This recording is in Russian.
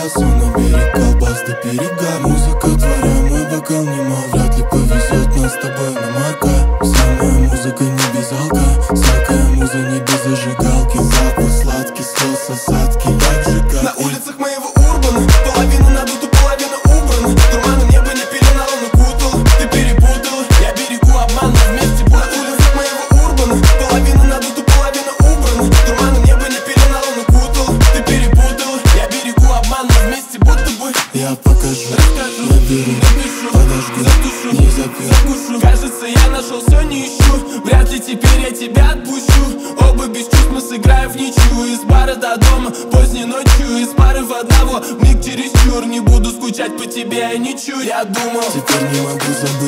сон на берег, колбас до перегар. Музыка твоя, мой бокал немал. Вряд ли повезет нас с тобой на марка. Вся моя музыка не без алка, всякая муза не без зажигалки. Запах сладкий, слез осадки, так же как на улицах моего урбана. Половина надута, половина убрана. Дурманом небо не пеленал, он укутал. Ты перепутала, я берегу обман, но вместе будь. На улицах моего урбана. Половина надута, половина убрана. Дурманом небо не пеленал, он укутал. Ты перепутала, я берегу обман, но вместе будто бы. я покажу, Расскажу, наберу, напишу, подожгу, затушу, не запью. закушу. Кажется, я нашел все, не ищу. Вряд ли теперь я тебя отпущу. Оба без чувств мы сыграем в ничью. Из бара до дома, поздней ночью. Из пары в одного, миг чересчур. Не буду скучать по тебе, я не чую. Я думал, теперь не могу забыть.